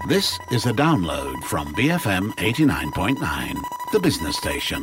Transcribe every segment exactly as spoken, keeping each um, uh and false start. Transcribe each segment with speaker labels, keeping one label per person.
Speaker 1: This is a download from B F M eighty-nine point nine, the business station.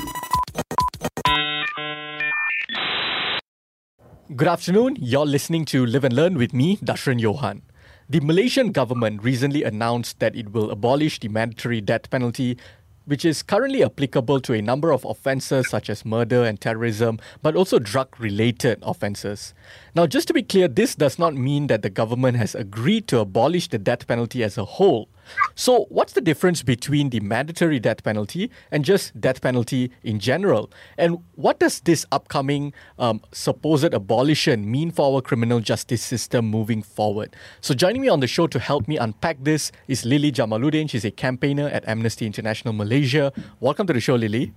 Speaker 2: Good afternoon. You're listening to Live and Learn with me, Dashran Johan. The Malaysian government recently announced that it will abolish the mandatory death penalty, which is currently applicable to a number of offences such as murder and terrorism, but also drug-related offences. Now, just to be clear, this does not mean that the government has agreed to abolish the death penalty as a whole. So, what's the difference between the mandatory death penalty and just death penalty in general? And what does this upcoming um, supposed abolition mean for our criminal justice system moving forward? So, joining me on the show to help me unpack this is Lily Jamaluddin. She's a campaigner at Amnesty International Malaysia. Welcome to the show, Lily.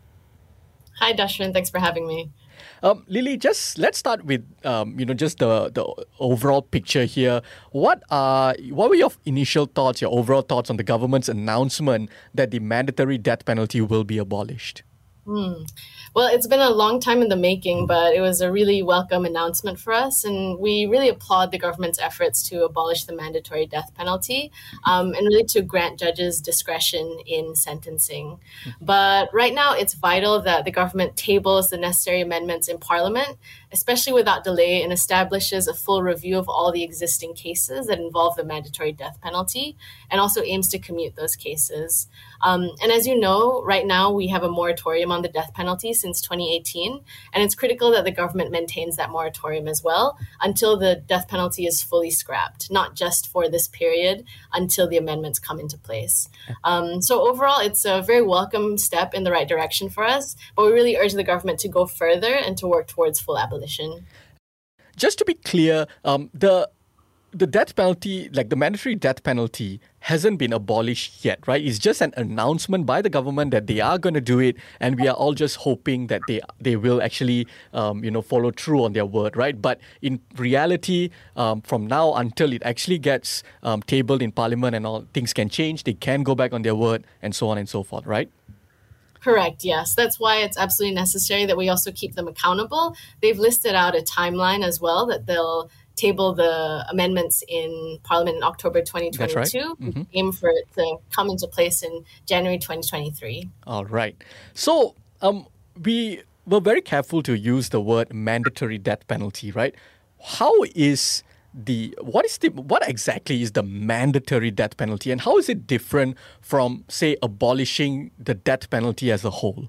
Speaker 3: Hi, Dashran. Thanks for having me.
Speaker 2: Um, Lily, just let's start with um, you know just the, the overall picture here. What are what were your initial thoughts, your overall thoughts on the government's announcement that the mandatory death penalty will be abolished?
Speaker 3: Hmm. Well, it's been a long time in the making, but it was a really welcome announcement for us. And we really applaud the government's efforts to abolish the mandatory death penalty um, and really to grant judges discretion in sentencing. But right now, it's vital that the government tables the necessary amendments in Parliament, especially without delay, and establishes a full review of all the existing cases that involve the mandatory death penalty, and also aims to commute those cases. Um, and as you know, right now we have a moratorium on the death penalty since twenty eighteen, and it's critical that the government maintains that moratorium as well until the death penalty is fully scrapped, not just for this period until the amendments come into place. Um, so overall, it's a very welcome step in the right direction for us, but we really urge the government to go further and to work towards full abolition.
Speaker 2: Just to be clear, um, the the death penalty, like the mandatory death penalty, hasn't been abolished yet, right? It's just an announcement by the government that they are going to do it, and we are all just hoping that they they will actually, um, you know, follow through on their word, right? But in reality, um, from now until it actually gets um, tabled in Parliament and all, things can change. They can go back on their word, and so on and so forth, right?
Speaker 3: Correct, yes. That's why it's absolutely necessary that we also keep them accountable. They've listed out a timeline as well that they'll table the amendments in Parliament in October twenty twenty-two. That's right. Mm-hmm. Aim for it to come into place in January twenty twenty-three.
Speaker 2: All right. So um, we were very careful to use the word mandatory death penalty, right? How is the what is the what exactly is the mandatory death penalty, and how is it different from, say, abolishing the death penalty as a whole?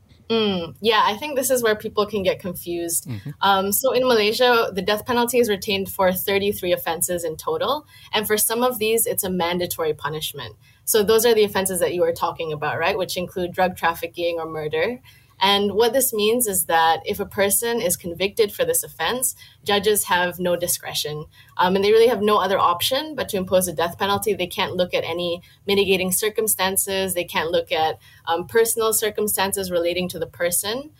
Speaker 3: Mm, yeah, I think this is where people can get confused. Mm-hmm. Um, so in Malaysia, the death penalty is retained for thirty-three offences in total. And for some of these, it's a mandatory punishment. So those are the offences that you were talking about, right? Which include drug trafficking or murder. And what this means is that if a person is convicted for this offense, judges have no discretion. Um, and they really have no other option but to impose a death penalty. They can't look at any mitigating circumstances. They can't look at um, personal circumstances relating to the person.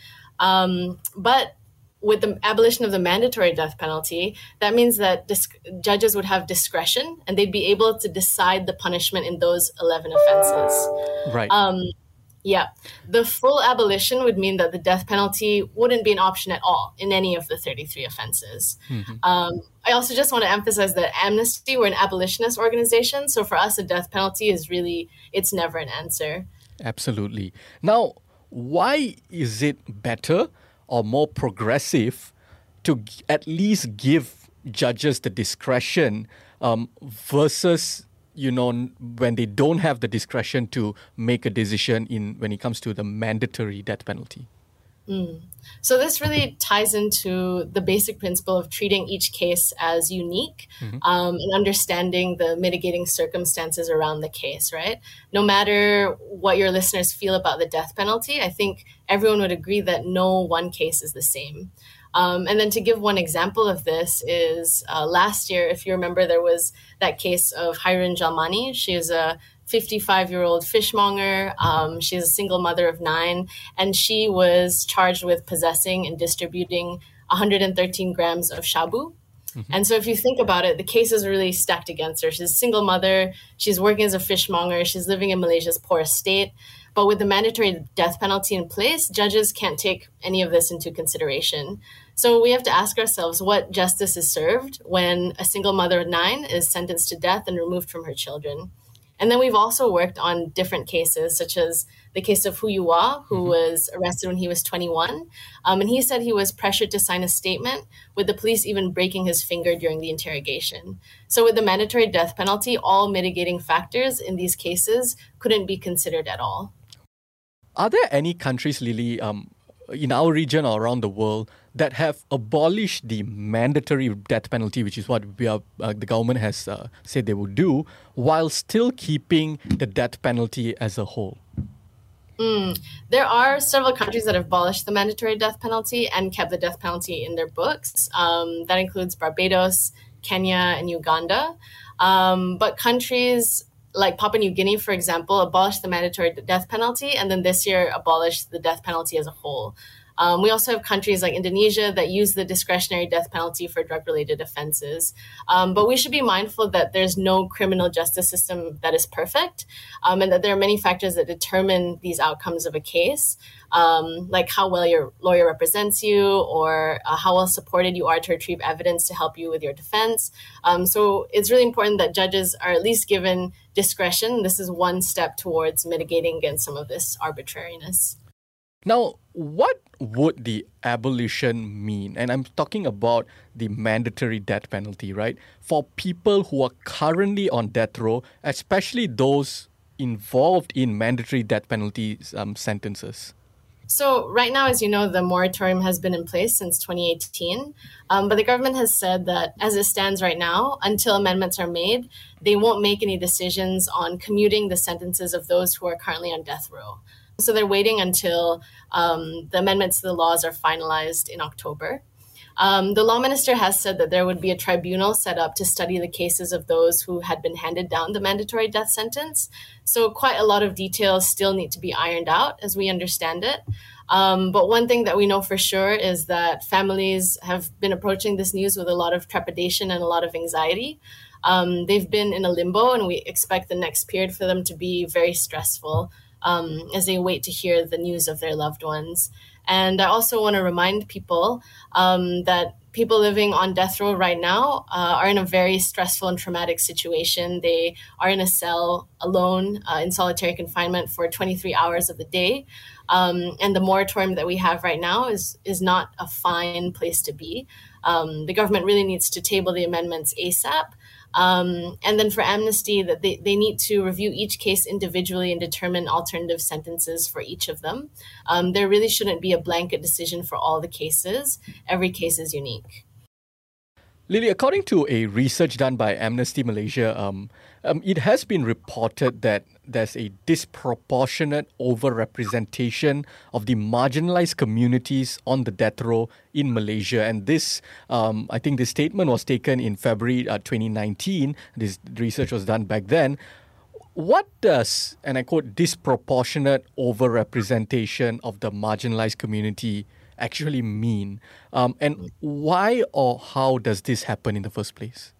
Speaker 3: Um, but with the abolition of the mandatory death penalty, that means that dis- judges would have discretion and they'd be able to decide the punishment in those eleven offenses.
Speaker 2: Right.
Speaker 3: Um, Yeah, the full abolition would mean that the death penalty wouldn't be an option at all in any of the thirty-three offenses. Mm-hmm. Um, I also just want to emphasize that Amnesty, we're an abolitionist organization. So for us, a death penalty is really, it's never an answer.
Speaker 2: Absolutely. Now, why is it better or more progressive to g- at least give judges the discretion um, versus you know, when they don't have the discretion to make a decision in when it comes to the mandatory death penalty?
Speaker 3: Mm. So this really ties into the basic principle of treating each case as unique, mm-hmm. um, and understanding the mitigating circumstances around the case, right? No matter what your listeners feel about the death penalty, I think everyone would agree that no one case is the same. Um, and then to give one example of this is uh, last year, if you remember, there was that case of Hairun Jalmani. She is a fifty-five-year-old fishmonger. Um, she's a single mother of nine, and she was charged with possessing and distributing one hundred thirteen grams of shabu. Mm-hmm. And so if you think about it, the case is really stacked against her. She's a single mother. She's working as a fishmonger. She's living in Malaysia's poorest state. But with the mandatory death penalty in place, judges can't take any of this into consideration. So we have to ask ourselves what justice is served when a single mother of nine is sentenced to death and removed from her children. And then we've also worked on different cases, such as the case of Hu Yuhua, who mm-hmm. was arrested when he was twenty-one. Um, and he said he was pressured to sign a statement, with the police even breaking his finger during the interrogation. So with the mandatory death penalty, all mitigating factors in these cases couldn't be considered at all.
Speaker 2: Are there any countries, Lily, um, in our region or around the world that have abolished the mandatory death penalty, which is what we are, uh, the government has uh, said they would do, while still keeping the death penalty as a whole?
Speaker 3: Mm. There are several countries that have abolished the mandatory death penalty and kept the death penalty in their books. Um, that includes Barbados, Kenya, and Uganda. Um, but countries like Papua New Guinea, for example, abolished the mandatory death penalty, and then this year abolished the death penalty as a whole. Um, we also have countries like Indonesia that use the discretionary death penalty for drug-related offenses. Um, but we should be mindful that there's no criminal justice system that is perfect, um, and that there are many factors that determine these outcomes of a case, um, like how well your lawyer represents you, or uh, how well supported you are to retrieve evidence to help you with your defense. Um, so it's really important that judges are at least given discretion. This is one step towards mitigating against some of this arbitrariness.
Speaker 2: Now, what would the abolition mean? And I'm talking about the mandatory death penalty, right? For people who are currently on death row, especially those involved in mandatory death penalty um, sentences.
Speaker 3: So right now, as you know, the moratorium has been in place since twenty eighteen. Um, but the government has said that as it stands right now, until amendments are made, they won't make any decisions on commuting the sentences of those who are currently on death row. So they're waiting until um, the amendments to the laws are finalized in October. Um, the law minister has said that there would be a tribunal set up to study the cases of those who had been handed down the mandatory death sentence. So quite a lot of details still need to be ironed out as we understand it. Um, but one thing that we know for sure is that families have been approaching this news with a lot of trepidation and a lot of anxiety. Um, they've been in a limbo, and we expect the next period for them to be very stressful um, as they wait to hear the news of their loved ones. And I also want to remind people um, that people living on death row right now uh, are in a very stressful and traumatic situation. They are in a cell alone uh, in solitary confinement for twenty-three hours of the day. Um, and the moratorium that we have right now is, is not a fine place to be. Um, the government really needs to table the amendments ASAP. Um, and then for amnesty, that they, they need to review each case individually and determine alternative sentences for each of them. Um, there really shouldn't be a blanket decision for all the cases. Every case is unique.
Speaker 2: Lily, according to a research done by Amnesty Malaysia, um, um, it has been reported that there's a disproportionate overrepresentation of the marginalized communities on the death row in Malaysia. And this, um, I think this statement was taken in February uh, twenty nineteen. This research was done back then. What does, and I quote, disproportionate overrepresentation of the marginalized community actually mean? Um, and why or how does this happen in the first place?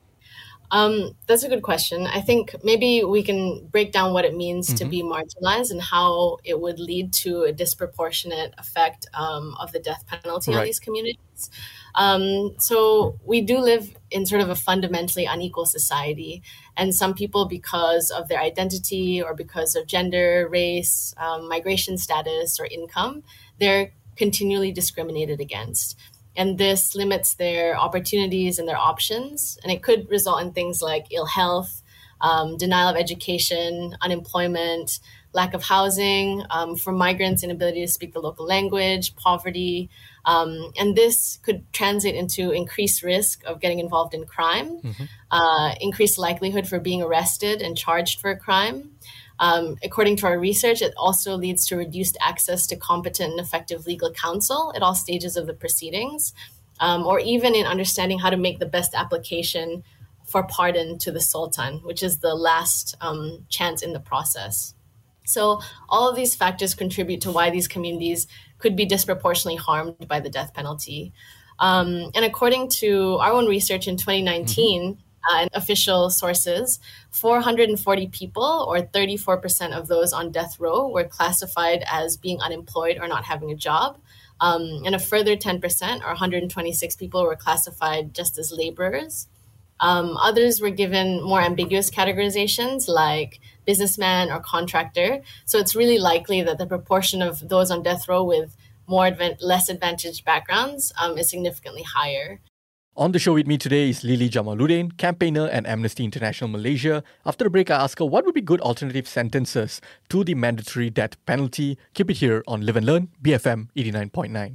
Speaker 3: Um, that's a good question. I think maybe we can break down what it means mm-hmm. to be marginalized and how it would lead to a disproportionate effect um, of the death penalty right. on these communities. Um, so we do live in sort of a fundamentally unequal society. And some people, because of their identity or because of gender, race, um, migration status, or income, they're continually discriminated against. And this limits their opportunities and their options. And it could result in things like ill health, um, denial of education, unemployment, lack of housing, um, for migrants, inability to speak the local language, poverty. Um, and this could translate into increased risk of getting involved in crime, mm-hmm. uh, increased likelihood for being arrested and charged for a crime. Um, according to our research, it also leads to reduced access to competent and effective legal counsel at all stages of the proceedings, um, or even in understanding how to make the best application for pardon to the Sultan, which is the last um, chance in the process. So all of these factors contribute to why these communities could be disproportionately harmed by the death penalty. Um, and according to our own research in twenty nineteen, mm-hmm. Uh, and official sources, four hundred forty people, or thirty-four percent of those on death row, were classified as being unemployed or not having a job. Um, and a further ten percent, or one hundred twenty-six people, were classified just as laborers. Um, others were given more ambiguous categorizations like businessman or contractor. So it's really likely that the proportion of those on death row with more advan- less advantaged backgrounds um, is significantly higher.
Speaker 2: On the show with me today is Lily Jamaluddin, campaigner at Amnesty International Malaysia. After the break, I ask her what would be good alternative sentences to the mandatory death penalty. Keep it here on Live and Learn, B F M eighty-nine point nine.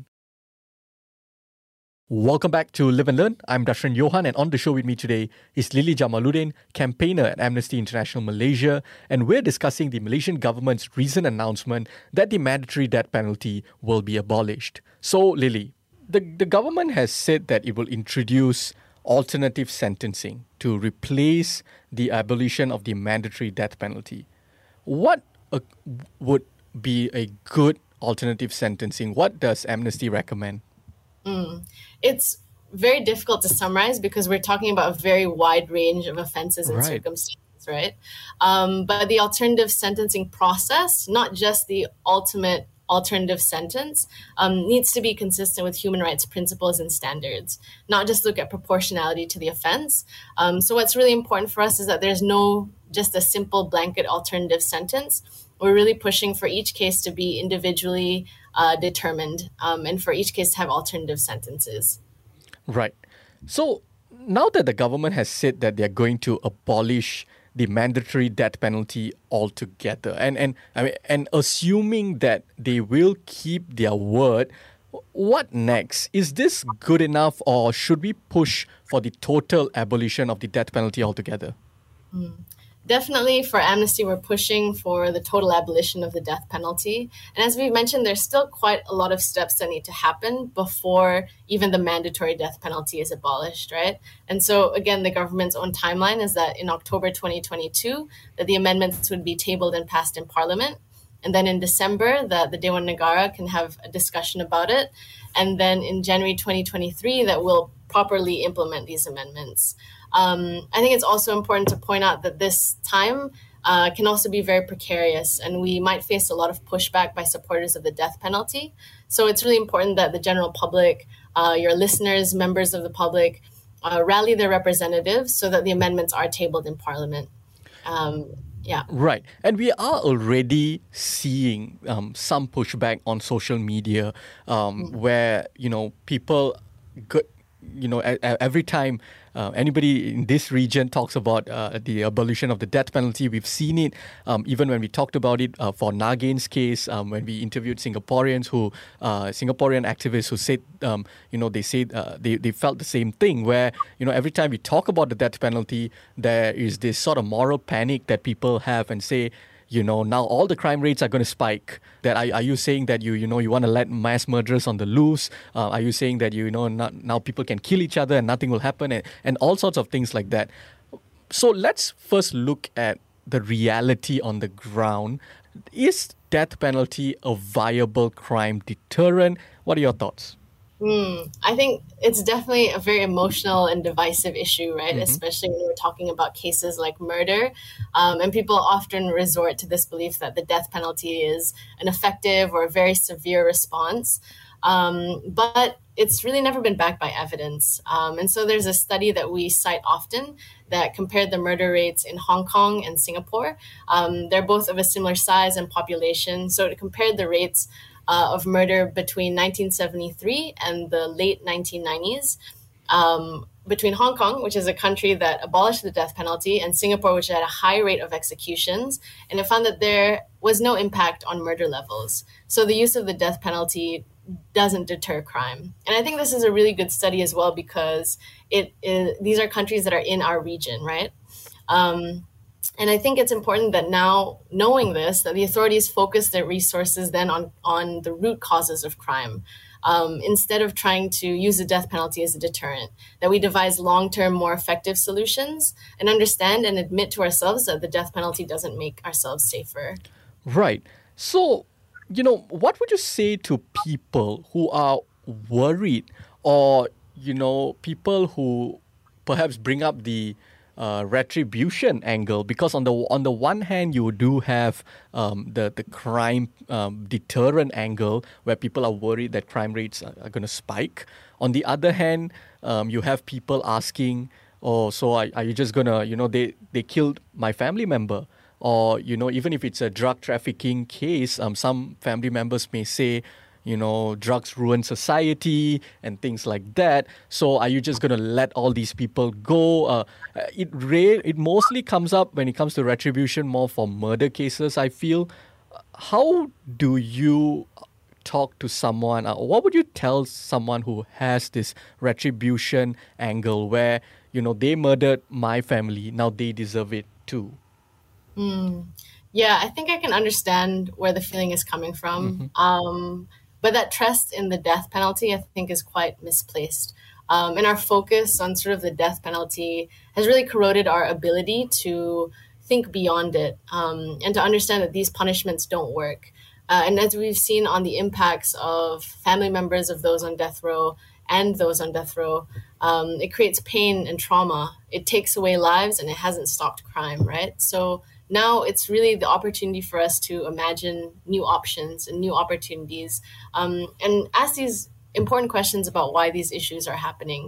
Speaker 2: Welcome back to Live and Learn. I'm Dashran Johan, and on the show with me today is Lily Jamaluddin, campaigner at Amnesty International Malaysia, and we're discussing the Malaysian government's recent announcement that the mandatory death penalty will be abolished. So, Lily, the, the government has said that it will introduce alternative sentencing to replace the abolition of the mandatory death penalty. What uh, would be a good alternative sentencing? What does Amnesty recommend?
Speaker 3: Mm. It's very difficult to summarize because we're talking about a very wide range of offenses and right. circumstances, right? Um, but the alternative sentencing process, not just the ultimate alternative sentence, um, needs to be consistent with human rights principles and standards, not just look at proportionality to the offense. Um, so what's really important for us is that there's no just a simple blanket alternative sentence. We're really pushing for each case to be individually uh, determined um, and for each case to have alternative sentences.
Speaker 2: Right. So now that the government has said that they're going to abolish the mandatory death penalty altogether, and and I mean, and assuming that they will keep their word, what next? Is this good enough, or should we push for the total abolition of the death penalty altogether?
Speaker 3: Mm. Definitely for Amnesty, we're pushing for the total abolition of the death penalty. And as we mentioned, there's still quite a lot of steps that need to happen before even the mandatory death penalty is abolished, right? And so, again, the government's own timeline is that in October twenty twenty-two, that the amendments would be tabled and passed in Parliament. And then in December, that the Dewan Negara can have a discussion about it. And then in January twenty twenty-three, that we'll properly implement these amendments. Um, I think it's also important to point out that this time uh, can also be very precarious, and we might face a lot of pushback by supporters of the death penalty. So it's really important that the general public, uh, your listeners, members of the public, uh, rally their representatives so that the amendments are tabled in Parliament. Um, yeah.
Speaker 2: Right. And we are already seeing um, some pushback on social media um, mm-hmm. where, you know, people, go, you know, a, a, every time Uh, anybody in this region talks about uh, the abolition of the death penalty. We've seen it um, even when we talked about it uh, for Nagain's case, um, when we interviewed Singaporeans who, uh, Singaporean activists who said, um, you know, they said uh, they, they felt the same thing where, you know, every time we talk about the death penalty, there is this sort of moral panic that people have and say, you know, now all the crime rates are going to spike. That are, are you saying that you, you know, you want to let mass murderers on the loose? Uh, are you saying that, you know, not, now people can kill each other and nothing will happen and, and all sorts of things like that? So let's first look at the reality on the ground. Is death penalty a viable crime deterrent? What are your thoughts?
Speaker 3: Mm, I think it's definitely a very emotional and divisive issue, right? Mm-hmm. Especially when we're talking about cases like murder. Um, and people often resort to this belief that the death penalty is an effective or a very severe response. Um, but it's really never been backed by evidence. Um, and so there's a study that we cite often that compared the murder rates in Hong Kong and Singapore. Um, they're both of a similar size and population. So it compared the rates Uh, of murder between nineteen seventy-three and the late nineteen nineties, um, between Hong Kong, which is a country that abolished the death penalty, and Singapore, which had a high rate of executions, and it found that there was no impact on murder levels. So the use of the death penalty doesn't deter crime. And I think this is a really good study as well because it is, these are countries that are in our region, right? Um, And I think it's important that now, knowing this, that the authorities focus their resources then on, on the root causes of crime, um, instead of trying to use the death penalty as a deterrent, that we devise long-term, more effective solutions and understand and admit to ourselves that the death penalty doesn't make ourselves safer.
Speaker 2: Right. So, you know, what would you say to people who are worried or, you know, people who perhaps bring up the Uh, retribution angle, because on the on the one hand you do have um, the the crime um, deterrent angle where people are worried that crime rates are, are going to spike. On the other hand, um, you have people asking, oh, so are, are you just gonna, you know, they, they killed my family member? Or, you know, even if it's a drug trafficking case, um, some family members may say, you know, drugs ruin society and things like that. So are you just going to let all these people go? Uh, it re- it mostly comes up when it comes to retribution more for murder cases, I feel. How do you talk to someone? Uh, what would you tell someone who has this retribution angle where, you know, they murdered my family, now they deserve it too?
Speaker 3: Mm. Yeah, I think I can understand where the feeling is coming from. Mm-hmm. Um, but that trust in the death penalty, I think, is quite misplaced. Um, and our focus on sort of the death penalty has really corroded our ability to think beyond it um, and to understand that these punishments don't work. Uh, and as we've seen on the impacts of family members of those on death row and those on death row, um, it creates pain and trauma. It takes away lives and it hasn't stopped crime, right? So now it's really the opportunity for us to imagine new options and new opportunities um, and ask these important questions about why these issues are happening.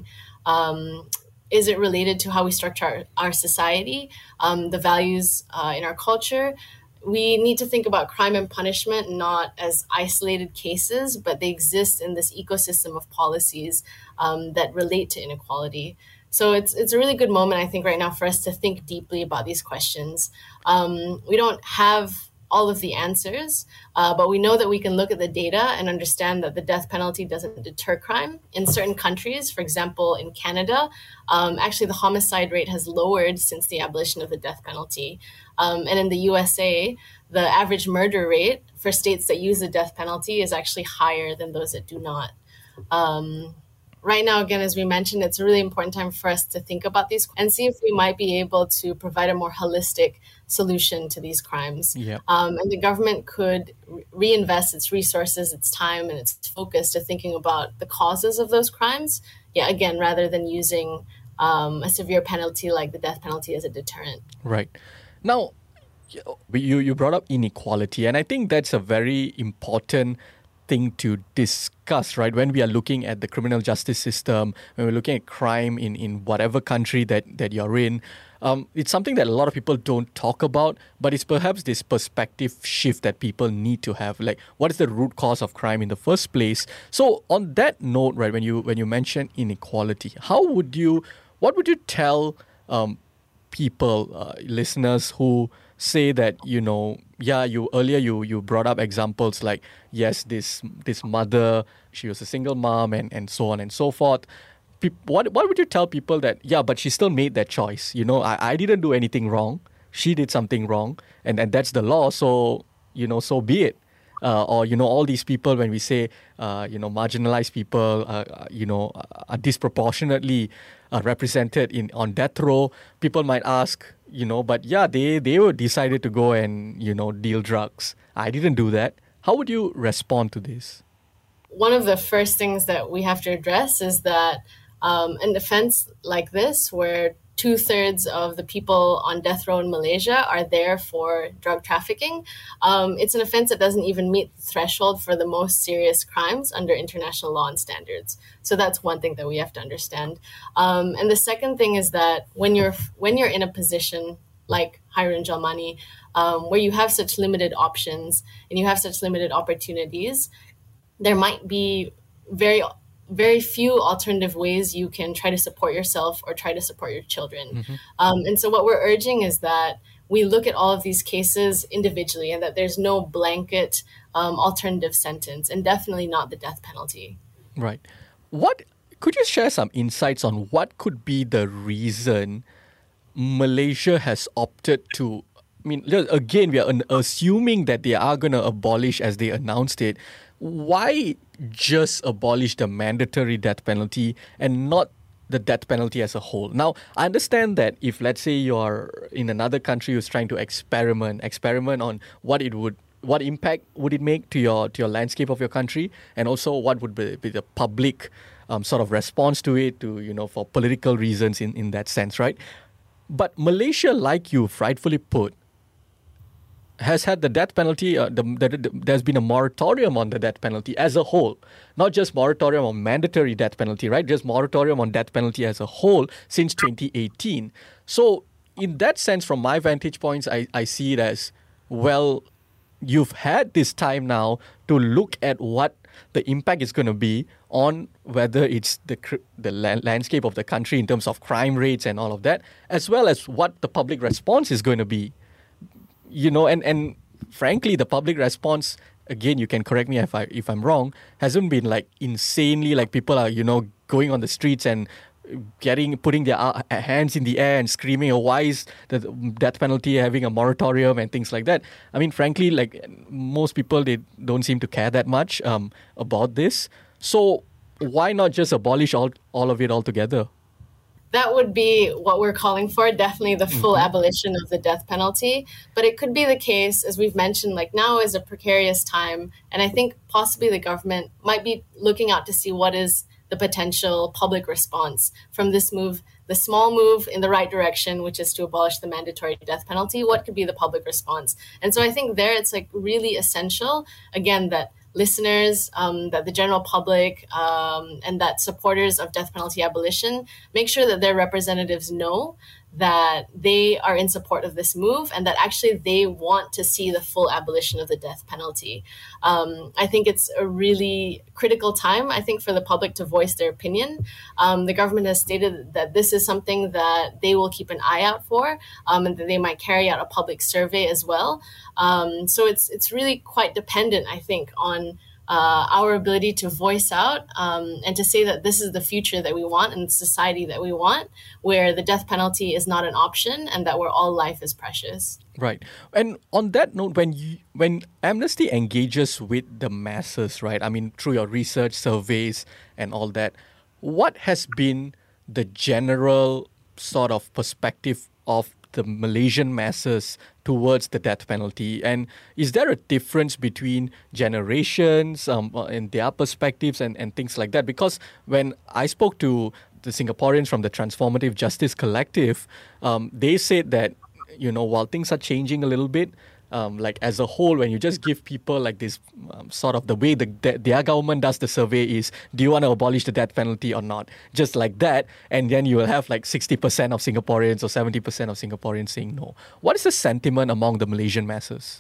Speaker 3: Um, is it related to how we structure our, our society, um, the values uh, in our culture? We need to think about crime and punishment not as isolated cases, but they exist in this ecosystem of policies um, that relate to inequality. So it's it's a really good moment, I think, right now for us to think deeply about these questions. Um, we don't have all of the answers, uh, but we know that we can look at the data and understand that the death penalty doesn't deter crime. In certain countries, for example, in Canada, um, actually the homicide rate has lowered since the abolition of the death penalty. Um, and in the U S A, the average murder rate for states that use the death penalty is actually higher than those that do not. Um, Right now, again, as we mentioned, it's a really important time for us to think about these and see if we might be able to provide a more holistic solution to these crimes.
Speaker 2: Yeah.
Speaker 3: Um, and the government could re- reinvest its resources, its time, and its focus to thinking about the causes of those crimes. Yeah, again, rather than using um, a severe penalty like the death penalty as a deterrent.
Speaker 2: Right. Now, you, you brought up inequality, and I think that's a very important thing to discuss, right? When we are looking at the criminal justice system, when we're looking at crime in, in whatever country that, that you're in, um, it's something that a lot of people don't talk about, but it's perhaps this perspective shift that people need to have. Like, what is the root cause of crime in the first place? So on that note, right, when you when you mention inequality, how would you, what would you tell um, people, uh, listeners who say that, you know, yeah, you earlier you you brought up examples like, yes, this this mother, she was a single mom and, and so on and so forth. Pe- what what would you tell people that, yeah, but she still made that choice? You know, I, I didn't do anything wrong. She did something wrong. And, and that's the law. So, you know, so be it. Uh, or, you know, all these people, when we say, uh, you know, marginalized people, uh, you know, are disproportionately uh, represented in on death row, people might ask, you know, but yeah, they, they were decided to go and, you know, deal drugs. I didn't do that. How would you respond to this?
Speaker 3: One of the first things that we have to address is that um, an offense like this, where two-thirds of the people on death row in Malaysia are there for drug trafficking, um, it's an offense that doesn't even meet the threshold for the most serious crimes under international law and standards. So that's one thing that we have to understand. Um, and the second thing is that when you're when you're in a position like Hairun Jalmani, um, where you have such limited options and you have such limited opportunities, there might be very very few alternative ways you can try to support yourself or try to support your children. Mm-hmm. Um, and so what we're urging is that we look at all of these cases individually and that there's no blanket um, alternative sentence, and definitely not the death penalty.
Speaker 2: Right. What could you share some insights on what could be the reason Malaysia has opted to, I mean, again, we are assuming that they are going to abolish as they announced it. Why just abolish the mandatory death penalty and not the death penalty as a whole? Now, I understand that if, let's say, you're in another country who's trying to experiment, experiment on what it would, what impact would it make to your to your landscape of your country, and also what would be, be the public um, sort of response to it, to, you know, for political reasons in, in that sense, right? But Malaysia, like you've rightfully put, has had the death penalty, uh, the, the, the, there's been a moratorium on the death penalty as a whole. Not just moratorium on mandatory death penalty, right? Just moratorium on death penalty as a whole since twenty eighteen. So in that sense, from my vantage points, I, I see it as, well, you've had this time now to look at what the impact is going to be on whether it's the the landscape of the country in terms of crime rates and all of that, as well as what the public response is going to be. You know, and, and frankly, the public response, again, you can correct me if I if I'm wrong, hasn't been like insanely like people are, you know, going on the streets and getting putting their hands in the air and screaming, oh, why is the death penalty having a moratorium and things like that. I mean, frankly, like most people, they don't seem to care that much um, about this. So why not just abolish all, all of it altogether?
Speaker 3: That would be what we're calling for, definitely the full mm-hmm. abolition of the death penalty. But it could be the case, as we've mentioned, like now is a precarious time. And I think possibly the government might be looking out to see what is the potential public response from this move, the small move in the right direction, which is to abolish the mandatory death penalty. What could be the public response? And so I think there it's like really essential, again, that listeners, um, that the general public, um, and that supporters of death penalty abolition make sure that their representatives know that they are in support of this move and that actually they want to see the full abolition of the death penalty. Um, I think it's a really critical time, I think, for the public to voice their opinion. Um, the government has stated that this is something that they will keep an eye out for, um, and that they might carry out a public survey as well. Um, so it's it's really quite dependent, I think, on Uh, our ability to voice out um, and to say that this is the future that we want and the society that we want, where the death penalty is not an option and that where all life is precious.
Speaker 2: Right. And on that note, when you, when Amnesty engages with the masses, right, I mean, through your research, surveys and all that, what has been the general sort of perspective of the Malaysian masses towards the death penalty? And is there a difference between generations um, and their perspectives and, and things like that? Because when I spoke to the Singaporeans from the Transformative Justice Collective, um, they said that, you know, while things are changing a little bit, Um, like as a whole, when you just give people like this um, sort of the way the, the, their government does the survey is, do you want to abolish the death penalty or not? Just like that. And then you will have like sixty percent of Singaporeans or seventy percent of Singaporeans saying no. What is the sentiment among the Malaysian masses?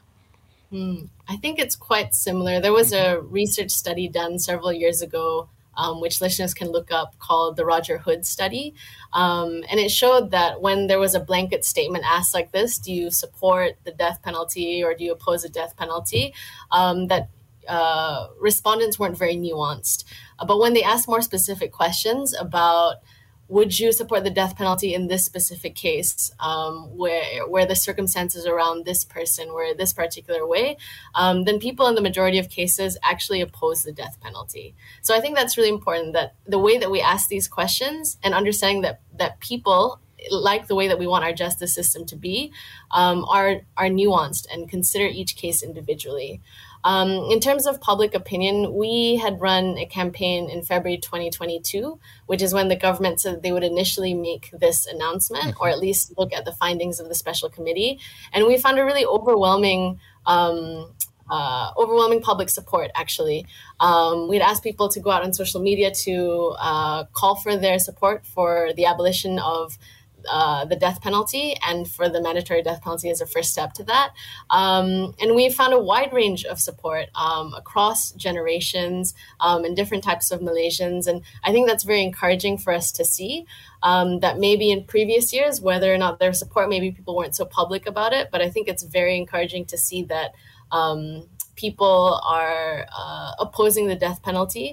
Speaker 3: Mm, I think it's quite similar. There was a research study done several years ago, Um, which listeners can look up, called the Roger Hood study. Um, and it showed that when there was a blanket statement asked like this, do you support the death penalty or do you oppose the death penalty, um, that uh, respondents weren't very nuanced. Uh, but when they asked more specific questions about, would you support the death penalty in this specific case, um, where where the circumstances around this person were this particular way, um, then people in the majority of cases actually oppose the death penalty. So I think that's really important, that the way that we ask these questions and understanding that that people, like the way that we want our justice system to be, um, are are nuanced and consider each case individually. Um, in terms of public opinion, we had run a campaign in February twenty twenty-two, which is when the government said they would initially make this announcement, mm-hmm. or at least look at the findings of the special committee. And we found a really overwhelming um, uh, overwhelming public support, actually. Um, we'd asked people to go out on social media to uh, call for their support for the abolition of Uh, the death penalty and for the mandatory death penalty as a first step to that. Um, and we found a wide range of support um, across generations um, and different types of Malaysians. And I think that's very encouraging for us to see, um, that maybe in previous years, whether or not their support, maybe people weren't so public about it. But I think it's very encouraging to see that um, people are uh, opposing the death penalty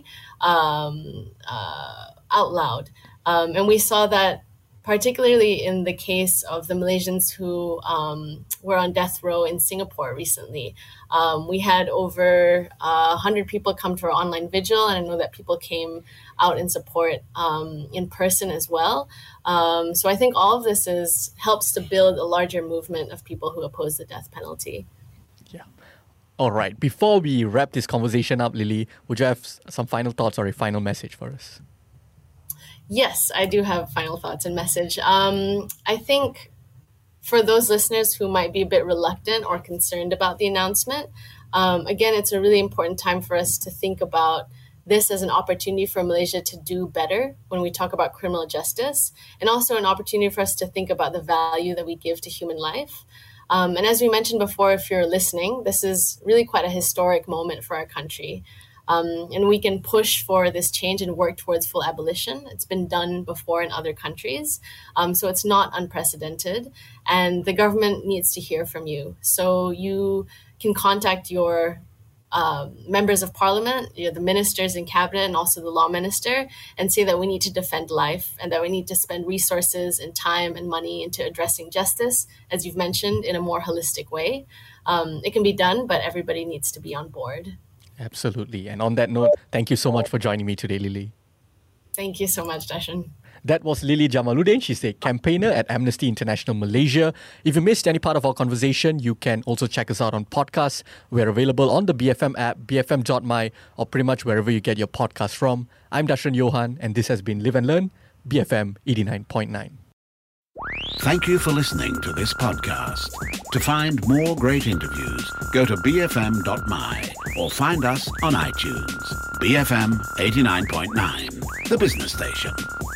Speaker 3: um, uh, out loud. Um, and we saw that particularly in the case of the Malaysians who um, were on death row in Singapore recently. Um, we had over uh, one hundred people come to our online vigil, and I know that people came out in support um, in person as well. Um, so I think all of this is helps to build a larger movement of people who oppose the death penalty.
Speaker 2: Yeah. All right. Before we wrap this conversation up, Lily, would you have some final thoughts or a final message for us?
Speaker 3: Yes, I do have final thoughts and message. Um, I think for those listeners who might be a bit reluctant or concerned about the announcement, um, again, it's a really important time for us to think about this as an opportunity for Malaysia to do better when we talk about criminal justice, and also an opportunity for us to think about the value that we give to human life. Um, and as we mentioned before, if you're listening, this is really quite a historic moment for our country. Um, and we can push for this change and work towards full abolition. It's been done before in other countries. Um, so it's not unprecedented. And the government needs to hear from you. So you can contact your um, members of parliament, you know, the ministers in cabinet, and also the law minister, and say that we need to defend life and that we need to spend resources and time and money into addressing justice, as you've mentioned, in a more holistic way. Um, it can be done, but everybody needs to be on board.
Speaker 2: Absolutely. And on that note, thank you so much for joining me today, Lily.
Speaker 3: Thank you so much, Darshan.
Speaker 2: That was Lily Jamaluddin. She's a campaigner at Amnesty International Malaysia. If you missed any part of our conversation, you can also check us out on podcasts. We're available on the B F M app, b f m dot m y, or pretty much wherever you get your podcast from. I'm Darshan Johan, and this has been Live and Learn, B F M eighty-nine point nine.
Speaker 1: Thank you for listening to this podcast. To find more great interviews, go to b f m dot m y or find us on iTunes. B F M eighty-nine point nine, the business station.